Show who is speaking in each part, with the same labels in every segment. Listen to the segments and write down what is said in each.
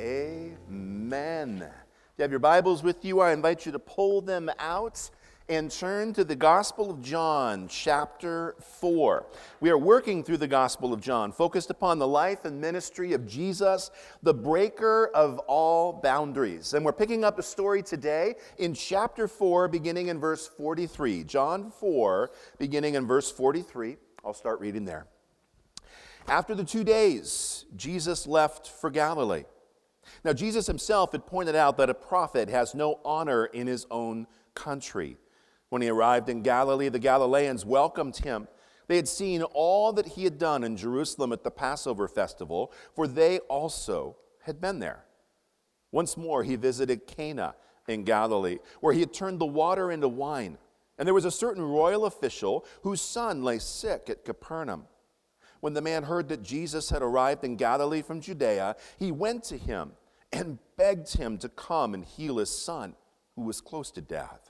Speaker 1: Amen. If you have your Bibles with you, I invite you to pull them out and turn to the Gospel of John, chapter 4. We are working through the Gospel of John, focused upon the life and ministry of Jesus, the breaker of all boundaries. And we're picking up a story today in chapter 4, beginning in verse 43. John 4, beginning in verse 43. I'll start reading there. After the 2 days, Jesus left for Galilee. Now, Jesus himself had pointed out that a prophet has no honor in his own country. When he arrived in Galilee, the Galileans welcomed him. They had seen all that he had done in Jerusalem at the Passover festival, for they also had been there. Once more, he visited Cana in Galilee, where he had turned the water into wine. And there was a certain royal official whose son lay sick at Capernaum. When the man heard that Jesus had arrived in Galilee from Judea, he went to him and begged him to come and heal his son, who was close to death.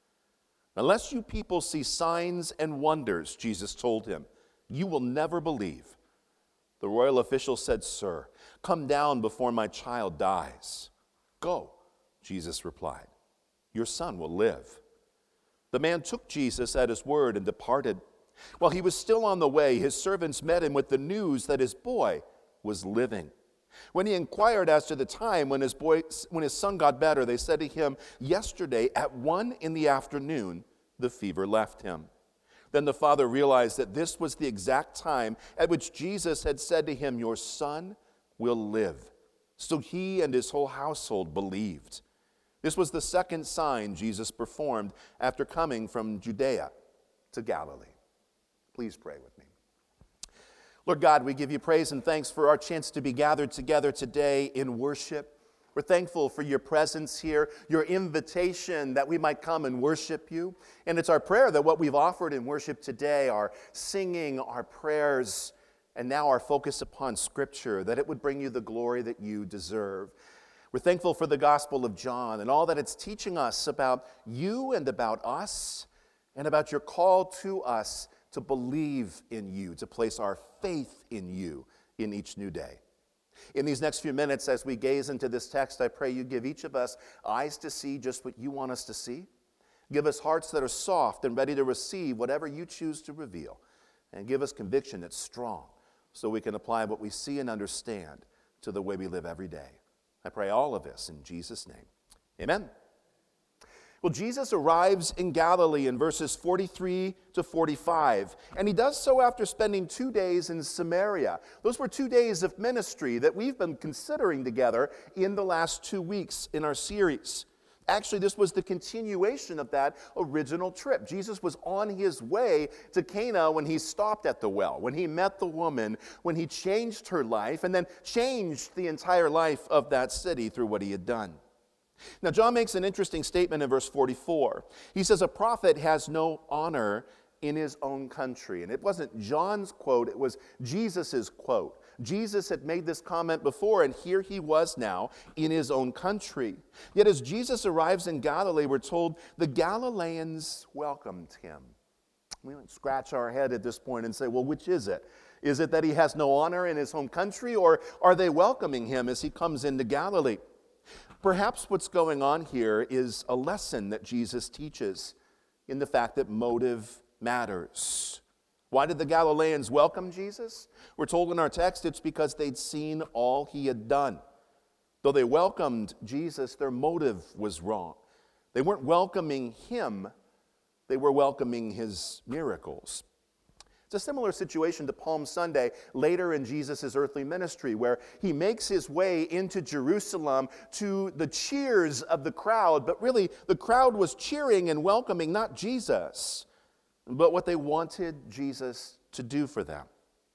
Speaker 1: Unless you people see signs and wonders, Jesus told him, you will never believe. The royal official said, Sir, come down before my child dies. Go, Jesus replied. Your son will live. The man took Jesus at his word and departed. While he was still on the way, his servants met him with the news that his boy was living. When he inquired as to the time when his son got better, they said to him, yesterday at 1 p.m, the fever left him. Then the father realized that this was the exact time at which Jesus had said to him, your son will live. So he and his whole household believed. This was the second sign Jesus performed after coming from Judea to Galilee. Please pray with me. Lord God, we give you praise and thanks for our chance to be gathered together today in worship. We're thankful for your presence here, your invitation that we might come and worship you. And it's our prayer that what we've offered in worship today, our singing, our prayers, and now our focus upon Scripture, that it would bring you the glory that you deserve. We're thankful for the Gospel of John and all that it's teaching us about you and about us and about your call to us to believe in you, to place our faith in you in each new day. In these next few minutes, as we gaze into this text, I pray you give each of us eyes to see just what you want us to see. Give us hearts that are soft and ready to receive whatever you choose to reveal. And give us conviction that's strong so we can apply what we see and understand to the way we live every day. I pray all of this in Jesus' name. Amen. Well, Jesus arrives in Galilee in verses 43 to 45, and he does so after spending 2 days in Samaria. Those were 2 days of ministry that we've been considering together in the last 2 weeks in our series. Actually, this was the continuation of that original trip. Jesus was on his way to Cana when he stopped at the well, when he met the woman, when he changed her life, and then changed the entire life of that city through what he had done. Now, John makes an interesting statement in verse 44. He says, a prophet has no honor in his own country. And it wasn't John's quote, it was Jesus' quote. Jesus had made this comment before, and here he was now in his own country. Yet as Jesus arrives in Galilee, we're told the Galileans welcomed him. We might scratch our head at this point and say, well, which is it? Is it that he has no honor in his home country, or are they welcoming him as he comes into Galilee? Perhaps what's going on here is a lesson that Jesus teaches in the fact that motive matters. Why did the Galileans welcome Jesus? We're told in our text it's because they'd seen all he had done. Though they welcomed Jesus, their motive was wrong. They weren't welcoming him, they were welcoming his miracles. It's a similar situation to Palm Sunday later in Jesus' earthly ministry, where he makes his way into Jerusalem to the cheers of the crowd, but really the crowd was cheering and welcoming not Jesus, but what they wanted Jesus to do for them.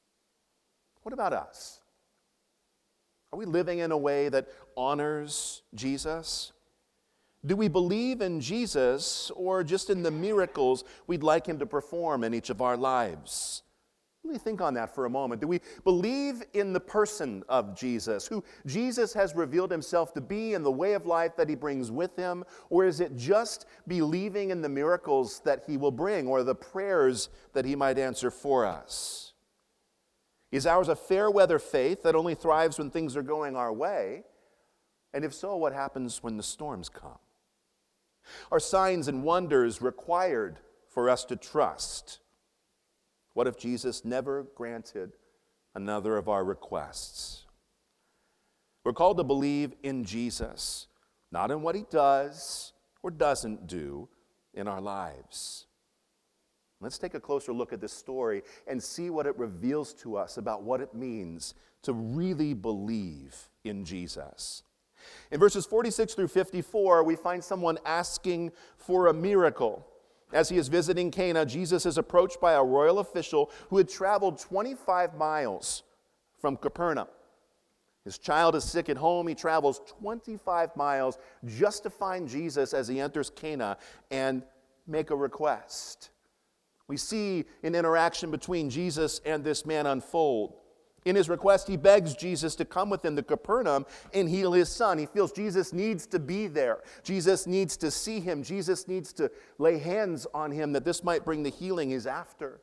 Speaker 1: What about us? Are we living in a way that honors Jesus? Do we believe in Jesus or just in the miracles we'd like him to perform in each of our lives? Really think on that for a moment. Do we believe in the person of Jesus, who Jesus has revealed himself to be in the way of life that he brings with him? Or is it just believing in the miracles that he will bring or the prayers that he might answer for us? Is ours a fair weather faith that only thrives when things are going our way? And if so, what happens when the storms come? Are signs and wonders required for us to trust? What if Jesus never granted another of our requests? We're called to believe in Jesus, not in what he does or doesn't do in our lives. Let's take a closer look at this story and see what it reveals to us about what it means to really believe in Jesus. In verses 46 through 54, we find someone asking for a miracle. As he is visiting Cana, Jesus is approached by a royal official who had traveled 25 miles from Capernaum. His child is sick at home. He travels 25 miles just to find Jesus as he enters Cana and make a request. We see an interaction between Jesus and this man unfold. In his request, he begs Jesus to come with him to Capernaum and heal his son. He feels Jesus needs to be there. Jesus needs to see him. Jesus needs to lay hands on him that this might bring the healing he's after.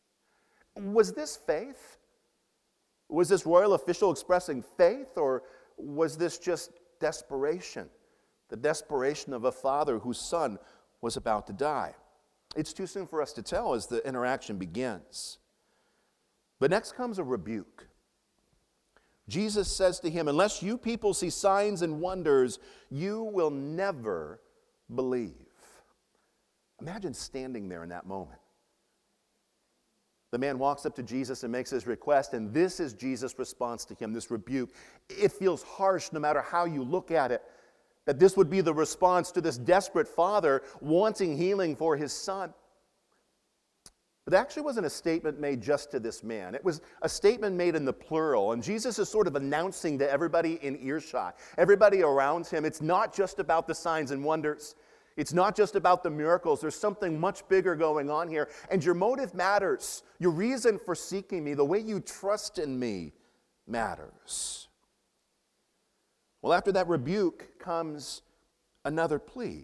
Speaker 1: Was this faith? Was this royal official expressing faith, or was this just desperation? The desperation of a father whose son was about to die. It's too soon for us to tell as the interaction begins. But next comes a rebuke. Jesus says to him, unless you people see signs and wonders, you will never believe. Imagine standing there in that moment. The man walks up to Jesus and makes his request, and this is Jesus' response to him, this rebuke. It feels harsh no matter how you look at it, that this would be the response to this desperate father wanting healing for his son. But it actually wasn't a statement made just to this man. It was a statement made in the plural, and Jesus is sort of announcing to everybody in earshot, everybody around him, it's not just about the signs and wonders. It's not just about the miracles. There's something much bigger going on here. And your motive matters. Your reason for seeking me, the way you trust in me, matters. Well, after that rebuke comes another plea.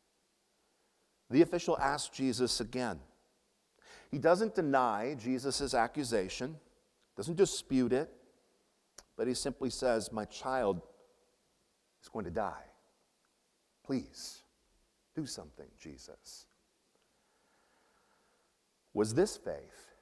Speaker 1: The official asks Jesus again. He doesn't deny Jesus' accusation, doesn't dispute it, but he simply says, my child is going to die. Please. Do something, Jesus. Was this faith?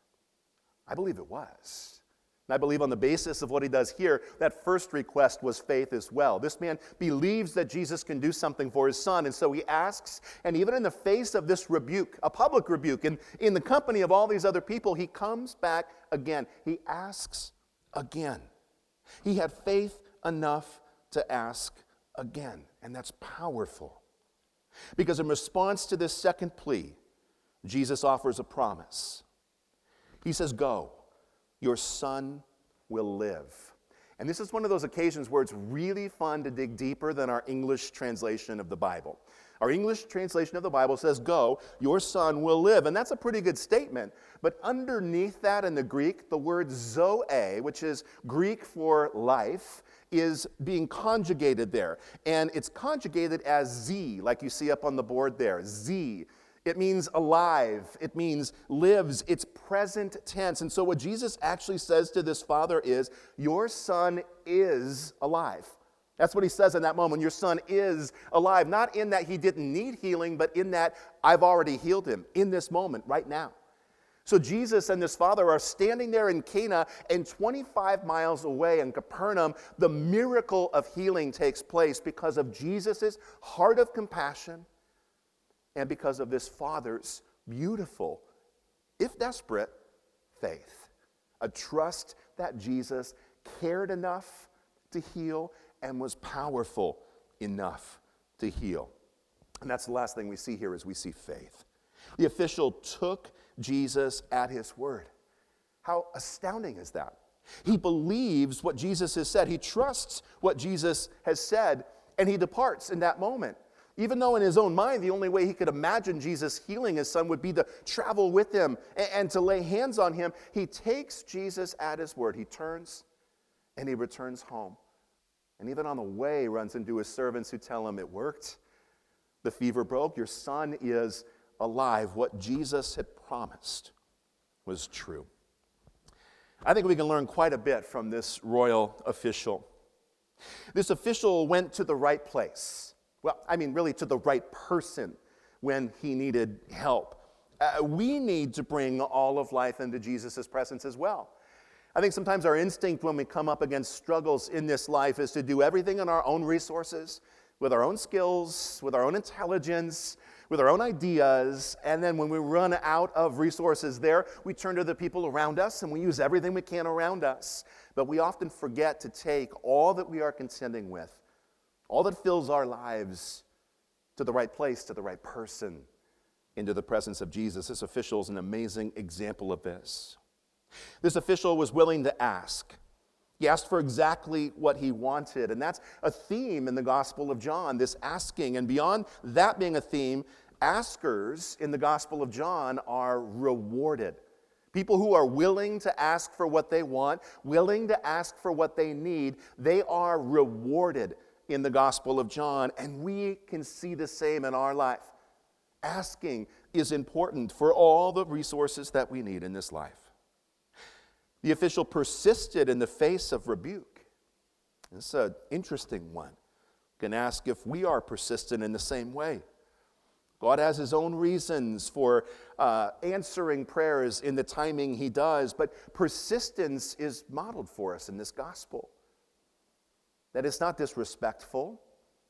Speaker 1: I believe it was. And I believe on the basis of what he does here, that first request was faith as well. This man believes that Jesus can do something for his son, and so he asks, and even in the face of this rebuke, a public rebuke, and in the company of all these other people, he comes back again. He asks again. He had faith enough to ask again, and that's powerful. Because in response to this second plea, Jesus offers a promise. He says, go, your son will live. And this is one of those occasions where it's really fun to dig deeper than our English translation of the Bible. Our English translation of the Bible says, go, your son will live. And that's a pretty good statement. But underneath that in the Greek, the word zoe, which is Greek for life, is being conjugated there. And it's conjugated as Z, like you see up on the board there, Z. It means alive. It means lives. It's present tense. And so what Jesus actually says to this father is, your son is alive. That's what he says in that moment. Your son is alive. Not in that he didn't need healing, but in that I've already healed him in this moment, right now. So Jesus and this father are standing there in Cana, and 25 miles away in Capernaum, the miracle of healing takes place because of Jesus' heart of compassion and because of this father's beautiful, if desperate, faith. A trust that Jesus cared enough to heal and was powerful enough to heal. And that's the last thing we see here is we see faith. The official took Jesus at his word. How astounding is that? He believes what Jesus has said. He trusts what Jesus has said, and he departs in that moment. Even though in his own mind, the only way he could imagine Jesus healing his son would be to travel with him and to lay hands on him, he takes Jesus at his word. He turns and he returns home. And even on the way, runs into his servants who tell him it worked. The fever broke. Your son is alive. What Jesus had promised was true. I think we can learn quite a bit from this royal official. This official went to the right place. Well, I mean, really to the right person when he needed help. We need to bring all of life into Jesus' presence as well. I think sometimes our instinct when we come up against struggles in this life is to do everything on our own resources, with our own skills, with our own intelligence, with our own ideas, and then when we run out of resources there, we turn to the people around us and we use everything we can around us. But we often forget to take all that we are contending with, all that fills our lives, to the right place, to the right person, into the presence of Jesus. This official is an amazing example of this. This official was willing to ask. He asked for exactly what he wanted, and that's a theme in the Gospel of John, this asking. And beyond that being a theme, askers in the Gospel of John are rewarded. People who are willing to ask for what they want, willing to ask for what they need, they are rewarded in the Gospel of John, and we can see the same in our life. Asking is important for all the resources that we need in this life. The official persisted in the face of rebuke. This is an interesting one. We can ask if we are persistent in the same way. God has his own reasons for answering prayers in the timing he does, but persistence is modeled for us in this gospel. That it's not disrespectful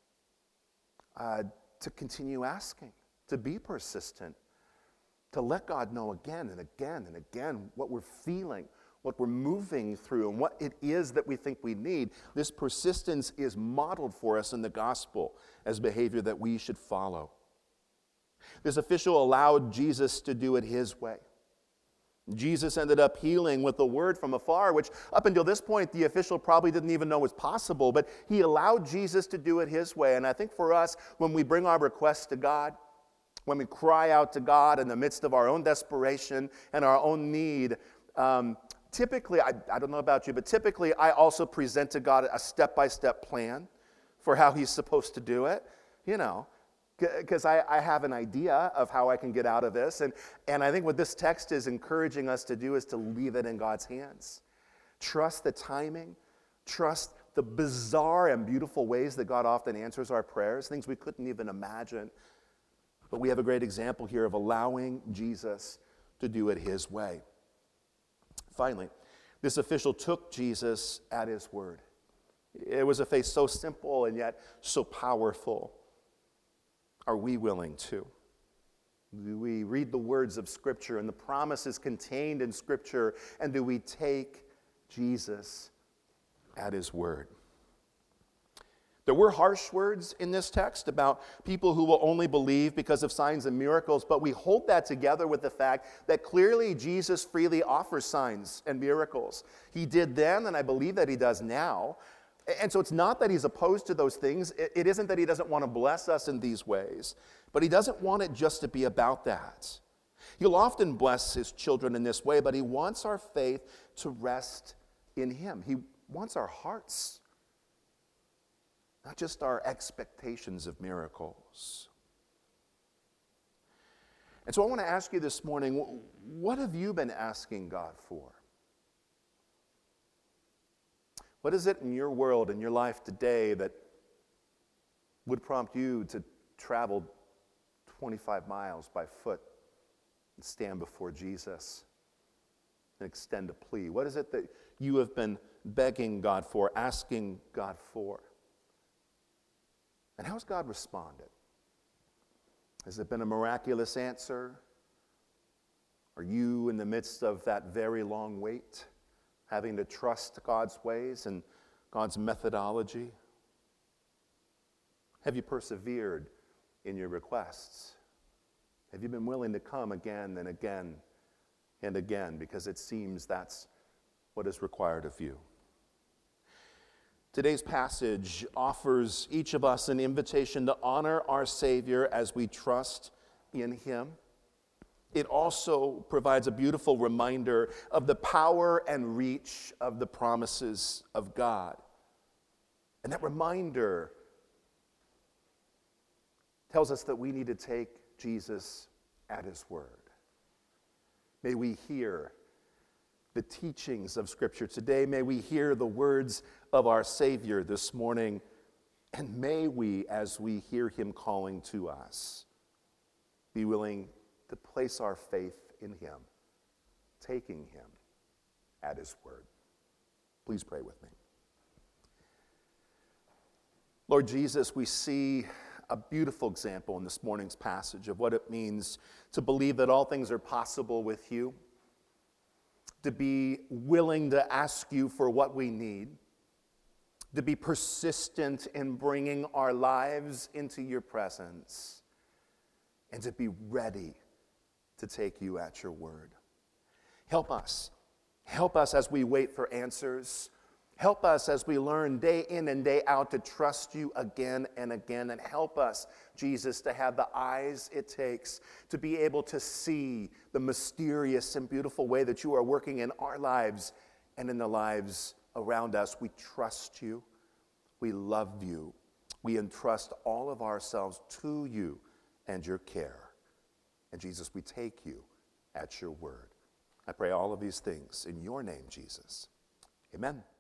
Speaker 1: to continue asking, to be persistent, to let God know again and again and again what we're feeling, what we're moving through, and what it is that we think we need. This persistence is modeled for us in the gospel as behavior that we should follow. This official allowed Jesus to do it his way. Jesus ended up healing with a word from afar, which up until this point, the official probably didn't even know was possible, but he allowed Jesus to do it his way. And I think for us, when we bring our requests to God, when we cry out to God in the midst of our own desperation and our own need, typically, I don't know about you, but typically I also present to God a step-by-step plan for how he's supposed to do it, because I have an idea of how I can get out of this. And I think what this text is encouraging us to do is to leave it in God's hands. Trust the timing. Trust the bizarre and beautiful ways that God often answers our prayers, things we couldn't even imagine. But we have a great example here of allowing Jesus to do it his way. Finally, this official took Jesus at his word. It was a faith so simple and yet so powerful. Are we willing to? Do we read the words of Scripture and the promises contained in Scripture, and do we take Jesus at his word? There were harsh words in this text about people who will only believe because of signs and miracles, but we hold that together with the fact that clearly Jesus freely offers signs and miracles. He did then, and I believe that he does now. And so it's not that he's opposed to those things. It isn't that he doesn't want to bless us in these ways, but he doesn't want it just to be about that. He'll often bless his children in this way, but he wants our faith to rest in him. He wants our hearts, not just our expectations of miracles. And so I want to ask you this morning, what have you been asking God for? What is it in your world, in your life today, that would prompt you to travel 25 miles by foot and stand before Jesus and extend a plea? What is it that you have been begging God for, asking God for? And how has God responded? Has it been a miraculous answer? Are you in the midst of that very long wait, having to trust God's ways and God's methodology? Have you persevered in your requests? Have you been willing to come again and again and again because it seems that's what is required of you? Today's passage offers each of us an invitation to honor our Savior as we trust in him. It also provides a beautiful reminder of the power and reach of the promises of God. And that reminder tells us that we need to take Jesus at his word. May we hear the teachings of Scripture. Today, may we hear the words of our Savior this morning, and may we, as we hear him calling to us, be willing to place our faith in him, taking him at his word. Please pray with me. Lord Jesus, we see a beautiful example in this morning's passage of what it means to believe that all things are possible with you, to be willing to ask you for what we need, to be persistent in bringing our lives into your presence, and to be ready to take you at your word. Help us. Help us as we wait for answers. Help us as we learn day in and day out to trust you again and again. And help us, Jesus, to have the eyes it takes to be able to see the mysterious and beautiful way that you are working in our lives and in the lives around us. We trust you. We love you. We entrust all of ourselves to you and your care. And Jesus, we take you at your word. I pray all of these things in your name, Jesus. Amen.